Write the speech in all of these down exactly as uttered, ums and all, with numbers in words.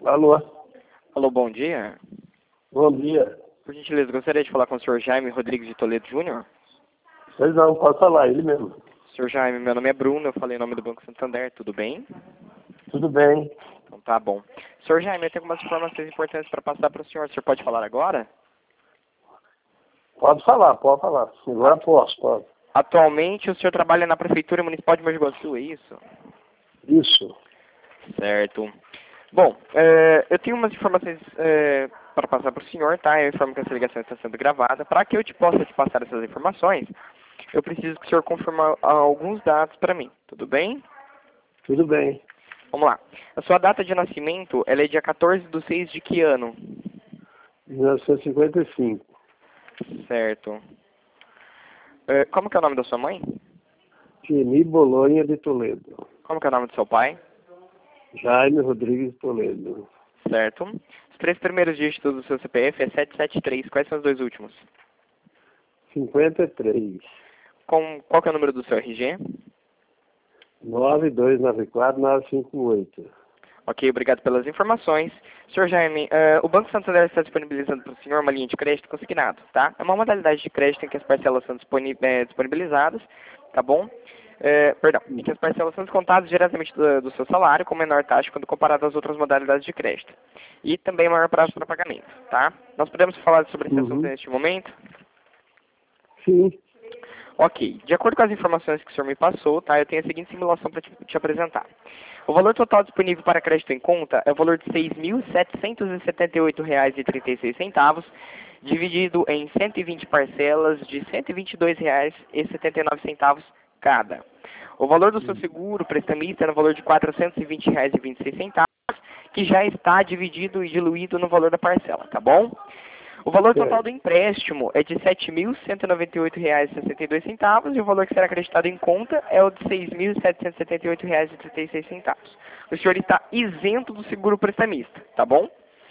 Alô, Alô, bom dia. bom dia. Por gentileza, gostaria de falar com o senhor Jaime Rodrigues de Toledo Júnior. Pois não, pode falar, ele mesmo. senhor Jaime, meu nome é Bruno, eu falei em nome do Banco Santander, tudo bem? Tudo bem? Então tá bom. senhor Jaime, eu tenho algumas informações importantes para passar para o senhor. O senhor pode falar agora? Pode falar, pode falar. Agora posso, pode. Atualmente o senhor trabalha na Prefeitura Municipal de Mogi Guaçu, é isso? Isso. Certo. Bom, é, eu tenho umas informações é, para passar para o senhor, tá? Eu informo que essa ligação está sendo gravada. Para que eu te possa te passar essas informações, eu preciso que o senhor confirme alguns dados para mim, tudo bem? Tudo bem. Vamos lá. A sua data de nascimento, ela é dia quatorze de seis de que ano? mil novecentos e cinquenta e cinco. Certo. É, como que é o nome da sua mãe? Tieni Bolonha de Toledo. Como que é o nome do seu pai? Jaime Rodrigues de Toledo. Certo. Os três primeiros dígitos do seu C P F é sete sete três. Quais são os dois últimos? cinquenta e três. Com, qual que é o número do seu R G? nove dois nove quatro nove cinco oito. Ok, obrigado pelas informações. senhor Jaime, uh, o Banco Santander está disponibilizando para o senhor uma linha de crédito consignado, tá? É uma modalidade de crédito em que as parcelas são disponi eh, disponibilizadas, tá bom? Eh, perdão, em que as parcelas são descontadas diretamente do, do seu salário com menor taxa quando comparado às outras modalidades de crédito. E também maior prazo para pagamento, tá? Nós podemos falar sobre esse assunto Uhum. neste momento? Sim. Ok, de acordo com as informações que o senhor me passou, tá, eu tenho a seguinte simulação para te, te apresentar. O valor total disponível para crédito em conta é o valor de seis mil setecentos e setenta e oito reais e trinta e seis centavos, dividido em cento e vinte parcelas de cento e vinte e dois reais e setenta e nove centavos cada. O valor do seu seguro prestamista é no valor de quatrocentos e vinte reais e vinte e seis centavos, que já está dividido e diluído no valor da parcela, tá bom? O valor total Certo. do empréstimo é de sete mil cento e noventa e oito reais e sessenta e dois centavos e o valor que será acreditado em conta é o de seis mil setecentos e setenta e oito reais e trinta e seis centavos. O senhor está isento do seguro prestamista, tá bom?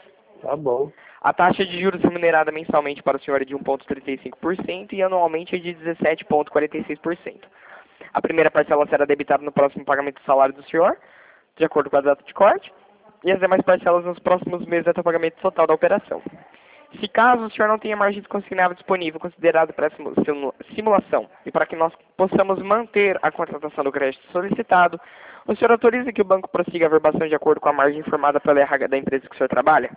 Tá bom. A taxa de juros remunerada mensalmente para o senhor é de um vírgula trinta e cinco por cento e anualmente é de dezessete vírgula quarenta e seis por cento. A primeira parcela será debitada no próximo pagamento do salário do senhor, de acordo com a data de corte, e as demais parcelas nos próximos meses até o pagamento total da operação. Se caso o senhor não tenha margem de consignável disponível considerado para essa simulação e para que nós possamos manter a contratação do crédito solicitado, o senhor autoriza que o banco prossiga a verbação de acordo com a margem informada pela R H da empresa que o senhor trabalha?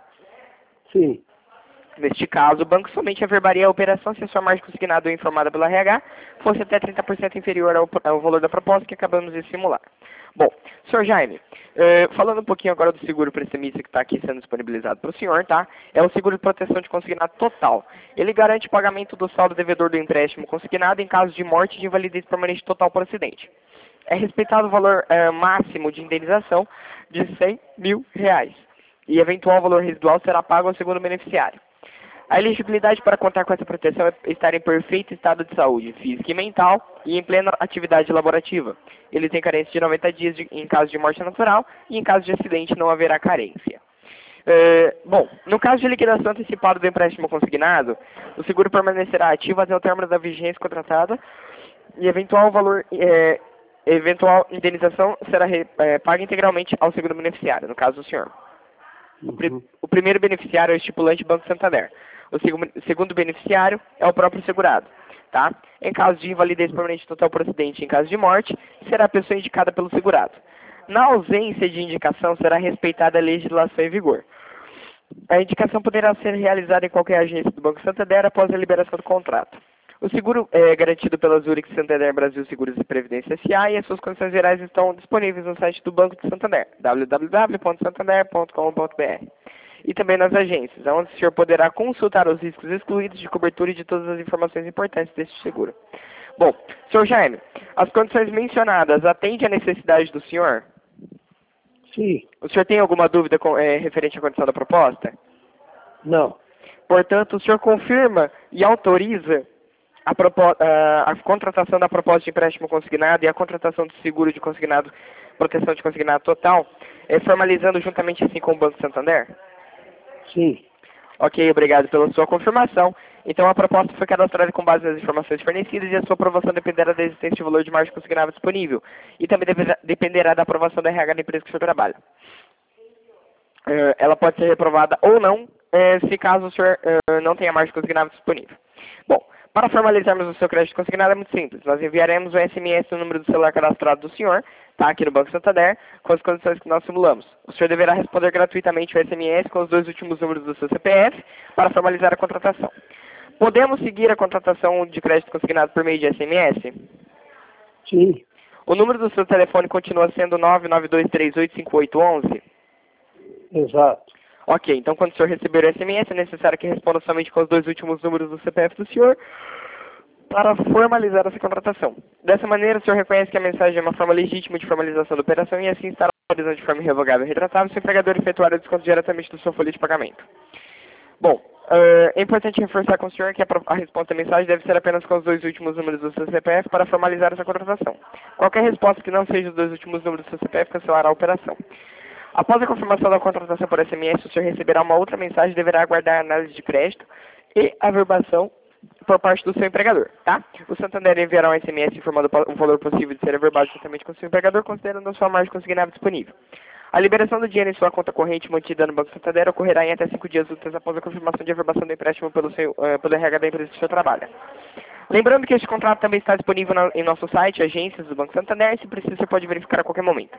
Sim. Neste caso, o banco somente averbaria a operação se a sua margem consignada ou informada pela R H fosse até trinta por cento inferior ao, ao valor da proposta que acabamos de simular. Bom, senhor Jaime, eh, falando um pouquinho agora do seguro prestamista que está aqui sendo disponibilizado para o senhor, tá? É o seguro de proteção de consignado total. Ele garante o pagamento do saldo devedor do empréstimo consignado em caso de morte e de invalidez permanente total por acidente. É respeitado o valor eh, máximo de indenização de cem mil reais. E eventual valor residual será pago ao segundo beneficiário. A elegibilidade para contar com essa proteção é estar em perfeito estado de saúde física e mental e em plena atividade laborativa. Ele tem carência de noventa dias de, em caso de morte natural e em caso de acidente não haverá carência. É, bom, no caso de liquidação antecipada do empréstimo consignado, o seguro permanecerá ativo até o término da vigência contratada e eventual valor, é, eventual indenização será re, é, paga integralmente ao segundo beneficiário, no caso do senhor. O, pri Uhum. o primeiro beneficiário é o estipulante Banco Santander. O seg segundo beneficiário é o próprio segurado. Tá? Em caso de invalidez permanente total por acidente e em caso de morte, será a pessoa indicada pelo segurado. Na ausência de indicação, será respeitada a legislação em vigor. A indicação poderá ser realizada em qualquer agência do Banco Santander após a liberação do contrato. O seguro é garantido pela Zurich Santander Brasil Seguros e Previdência S A e as suas condições gerais estão disponíveis no site do Banco de Santander, w w w ponto santander ponto com ponto b r. E também nas agências, onde o senhor poderá consultar os riscos excluídos de cobertura e de todas as informações importantes deste seguro. Bom, senhor Jaime, as condições mencionadas atendem à necessidade do senhor? Sim. O senhor tem alguma dúvida com, é, referente à condição da proposta? Não. Portanto, o senhor confirma e autoriza a, a, a contratação da proposta de empréstimo consignado e a contratação do seguro de consignado, proteção de consignado total, é, formalizando juntamente assim com o Banco Santander? Sim. Ok, obrigado pela sua confirmação. Então, a proposta foi cadastrada com base nas informações fornecidas e a sua aprovação dependerá da existência de valor de margem consignável disponível. E também dependerá da aprovação da R H da empresa que o senhor trabalha. eh, ela pode ser reprovada ou não, eh, se caso o senhor eh, não tenha margem consignável disponível. Bom, para formalizarmos o seu crédito consignado é muito simples. Nós enviaremos o S M S no número do celular cadastrado do senhor, tá, aqui no Banco Santander, com as condições que nós simulamos. O senhor deverá responder gratuitamente o S M S com os dois últimos números do seu C P F para formalizar a contratação. Podemos seguir a contratação de crédito consignado por meio de S M S? Sim, O número do seu telefone continua sendo nove nove dois três oito cinco oito um um? exato. Ok, então quando o senhor receber o S M S, é necessário que responda somente com os dois últimos números do C P F do senhor para formalizar essa contratação. Dessa maneira, o senhor reconhece que a mensagem é uma forma legítima de formalização da operação e assim estará formalizando de forma irrevogável e retratável se o empregador efetuar o desconto diretamente do seu folha de pagamento. Bom, uh, é importante reforçar com o senhor que a, a resposta à mensagem deve ser apenas com os dois últimos números do seu C P F para formalizar essa contratação. Qualquer resposta que não seja os dois últimos números do seu C P F cancelará a operação. Após a confirmação da contratação por S M S, o senhor receberá uma outra mensagem e deverá aguardar a análise de crédito e a averbação por parte do seu empregador, tá? O Santander enviará um S M S informando o valor possível de ser averbado juntamente com o seu empregador, considerando a sua margem consignável disponível. A liberação do dinheiro em sua conta corrente mantida no Banco Santander ocorrerá em até cinco dias úteis após a confirmação de averbação do empréstimo pelo, seu, uh, pelo R H da empresa que o senhor trabalha. Lembrando que este contrato também está disponível na, em nosso site, agências do Banco Santander, se precisa você pode verificar a qualquer momento.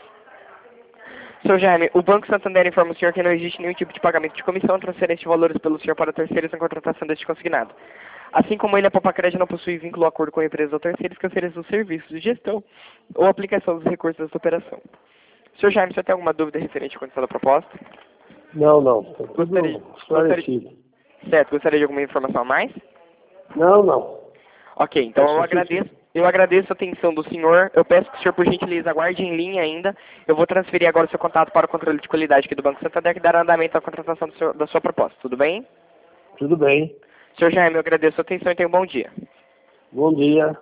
senhor Jaime, o Banco Santander informa o senhor que não existe nenhum tipo de pagamento de comissão, transferência de valores pelo senhor para terceiros na contratação deste consignado. Assim como ele, a Popacred não possui vínculo ou acordo com empresas ou terceiros que ofereçam serviços de gestão ou aplicação dos recursos desta operação. senhor Jaime, você tem alguma dúvida referente à condição da proposta? Não, não. Tá tudo Gostaria, esclarecido. gostaria, certo, gostaria de alguma informação a mais? Não, não. Ok, então É eu suficiente. agradeço, eu agradeço a atenção do senhor. Eu peço que o senhor, por gentileza, aguarde em linha ainda. Eu vou transferir agora o seu contato para o controle de qualidade aqui do Banco Santander, que dará andamento à contratação do seu, da sua proposta. Tudo bem? Tudo bem. senhor Jaime, eu agradeço a atenção e tenha um bom dia. Bom dia.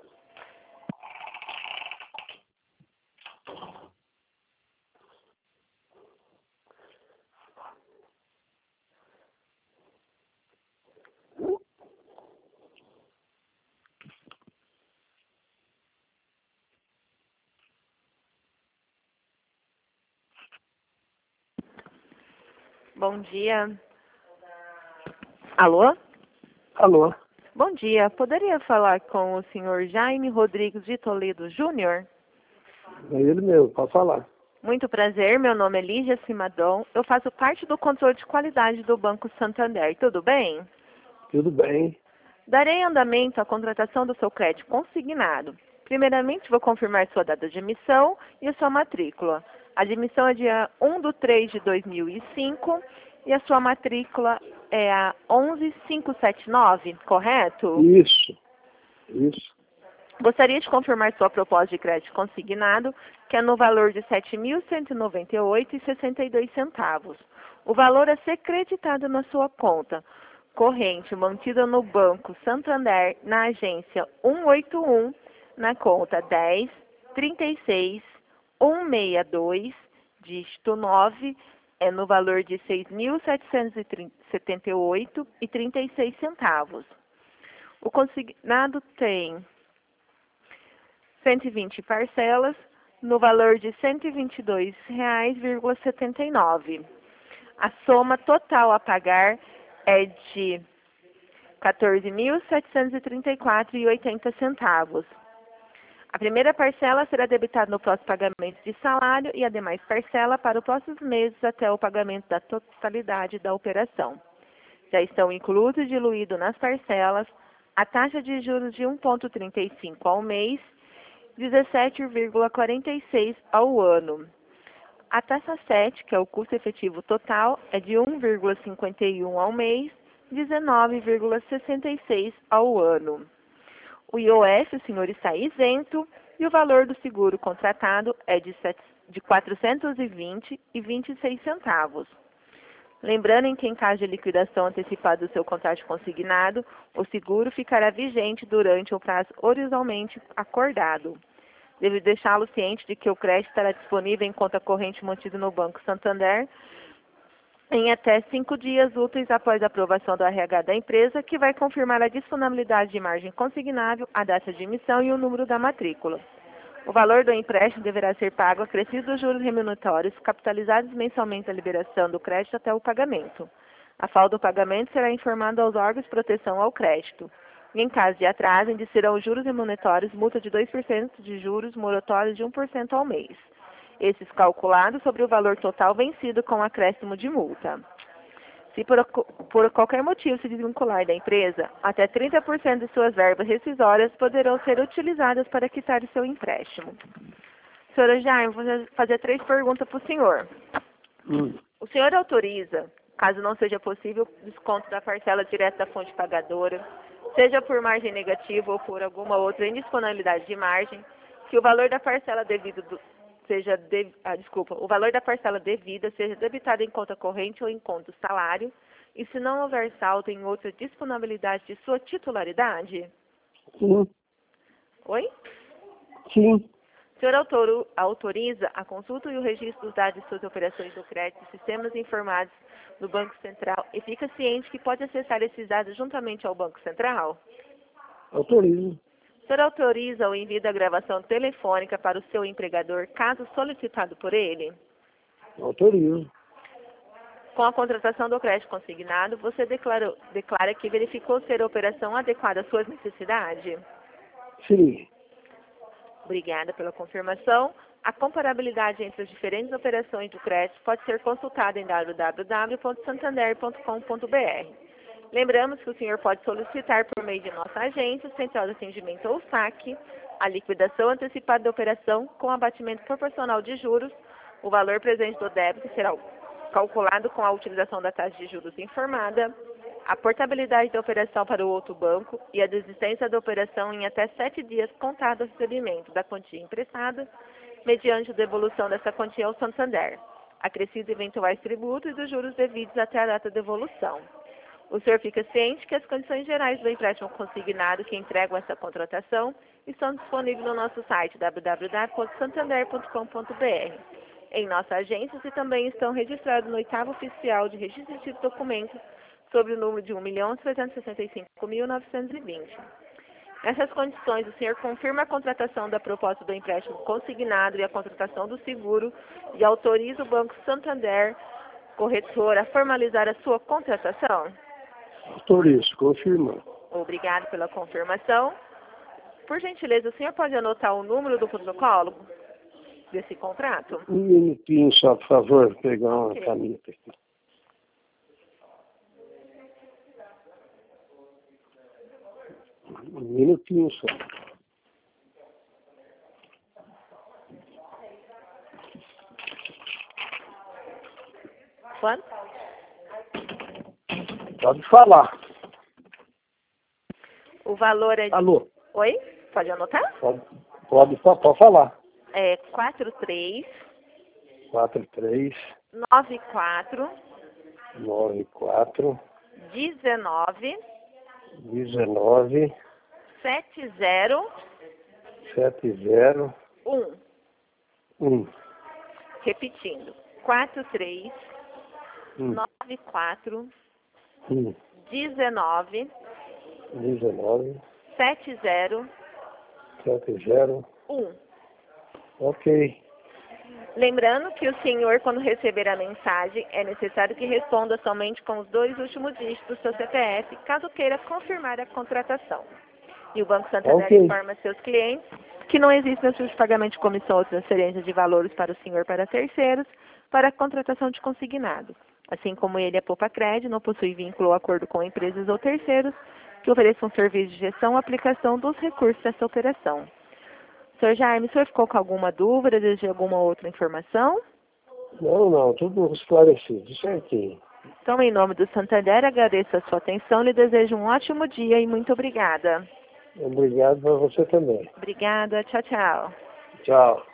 Bom dia. Alô? Alô? Bom dia. Poderia falar com o senhor Jaime Rodrigues de Toledo Júnior? É ele mesmo, pode falar. Muito prazer, meu nome é Lígia Simadon. Eu faço parte do controle de qualidade do Banco Santander. Tudo bem? Tudo bem. Darei andamento à contratação do seu crédito consignado. Primeiramente, vou confirmar sua data de emissão e a sua matrícula. A admissão é dia um de três de dois mil e cinco e a sua matrícula é a um um cinco sete nove, correto? Isso. Isso. Gostaria de confirmar sua proposta de crédito consignado, que é no valor de sete mil cento e noventa e oito reais e sessenta e dois centavos. O valor a ser creditado na sua conta corrente mantida no Banco Santander, na agência cento e oitenta e um, na conta dez, trinta e seis, cento e sessenta e dois, dígito nove, é no valor de seis mil setecentos e setenta e oito reais e trinta e seis centavos. O consignado tem cento e vinte parcelas, no valor de cento e vinte e dois reais e setenta e nove centavos. A soma total a pagar é de quatorze mil setecentos e trinta e quatro reais e oitenta centavos. A primeira parcela será debitada no próximo pagamento de salário e a demais parcela para os próximos meses até o pagamento da totalidade da operação. Já estão inclusos e diluídos nas parcelas a taxa de juros de um vírgula trinta e cinco ao mês, dezessete vírgula quarenta e seis ao ano. A taxa sete, que é o custo efetivo total, é de um vírgula cinquenta e um ao mês, dezenove vírgula sessenta e seis ao ano. O I O F, o senhor está isento, e o valor do seguro contratado é de quatrocentos e vinte reais e vinte e seis centavos. Lembrando em que, em caso de liquidação antecipada do seu contrato consignado, o seguro ficará vigente durante o prazo originalmente acordado. Devo deixá-lo ciente de que o crédito estará disponível em conta corrente mantida no Banco Santander em até cinco dias úteis após a aprovação do R H da empresa, que vai confirmar a disponibilidade de margem consignável, a data de emissão e o número da matrícula. O valor do empréstimo deverá ser pago acrescido dos juros remuneratórios capitalizados mensalmente à liberação do crédito até o pagamento. A falta do pagamento será informada aos órgãos de proteção ao crédito. E, em caso de atraso, indicarão os juros remuneratórios, multa de dois por cento de juros moratórios de um por cento ao mês. Esses calculados sobre o valor total vencido com acréscimo de multa. Se por, por qualquer motivo se desvincular da empresa, até trinta por cento de suas verbas rescisórias poderão ser utilizadas para quitar o seu empréstimo. Senhora Jaime, vou fazer três perguntas para o senhor. Hum. O senhor autoriza, caso não seja possível, desconto da parcela direta da fonte pagadora, seja por margem negativa ou por alguma outra indisponibilidade de margem, que o valor da parcela devida do, seja de, ah, desculpa, o valor da parcela devida seja debitado em conta corrente ou em conta do salário, e se não houver saldo em outra disponibilidade de sua titularidade? Sim. Oi? Sim. O senhor autor, autoriza a consulta e o registro dos dados de suas operações do crédito e sistemas informados do Banco Central e fica ciente que pode acessar esses dados juntamente ao Banco Central? Autorizo. O senhor autoriza o envio da gravação telefônica para o seu empregador, caso solicitado por ele? Autorizo. Com a contratação do crédito consignado, você declarou, declara que verificou ser a operação adequada às suas necessidades? Sim. Obrigada pela confirmação. A comparabilidade entre as diferentes operações do crédito pode ser consultada em w w w ponto santander ponto com ponto b r. Lembramos que o senhor pode solicitar por meio de nossa agência, Central de Atendimento ou saque, a liquidação antecipada da operação com abatimento proporcional de juros. O valor presente do débito será calculado com a utilização da taxa de juros informada, a portabilidade da operação para o outro banco e a desistência da operação em até sete dias contado o recebimento da quantia emprestada, mediante a devolução dessa quantia ao Santander, acrescido eventuais tributos e dos juros devidos até a data de devolução. O senhor fica ciente que as condições gerais do empréstimo consignado que entregam essa contratação estão disponíveis no nosso site w w w ponto santander ponto com ponto b r. Em nossa agência e também estão registrados no oitavo oficial de registro de documentos sobre o número de um milhão trezentos e sessenta e cinco mil novecentos e vinte. Nessas condições, o senhor confirma a contratação da proposta do empréstimo consignado e a contratação do seguro e autoriza o Banco Santander, corretor, a formalizar a sua contratação? Autorizo. Confirma. Obrigado pela confirmação. Por gentileza, o senhor pode anotar o número do protocolo desse contrato? Um minutinho só, por favor, pegar uma Ok. caneta aqui. Um minutinho só. Quanto? Pode falar. O valor é... Alô? Oi? Pode anotar? Pode, pode, pode falar. É quatro três quatro três nove quatro nove quatro dezenove dezenove sete zero sete zero um. um. Repetindo. quatro três um. nove quatro um. dezenove dezenove sete zero sete zero um. Ok. Lembrando que o senhor, quando receber a mensagem, é necessário que responda somente com os dois últimos dígitos do seu C P F, caso queira confirmar a contratação. E o Banco Santander Ok. informa seus clientes que não existe assunto de pagamento de comissão ou transferência de valores para o senhor para terceiros para a contratação de consignado. Assim como ele, a Poupa Crédito, não possui vínculo ou acordo com empresas ou terceiros que ofereçam serviço de gestão ou aplicação dos recursos dessa operação. senhor Jaime, o senhor ficou com alguma dúvida, deseja alguma outra informação? Não, não, tudo esclarecido, certinho. Então, em nome do Santander, agradeço a sua atenção, lhe desejo um ótimo dia e muito obrigada. Obrigado para você também. Obrigada, tchau, tchau. Tchau.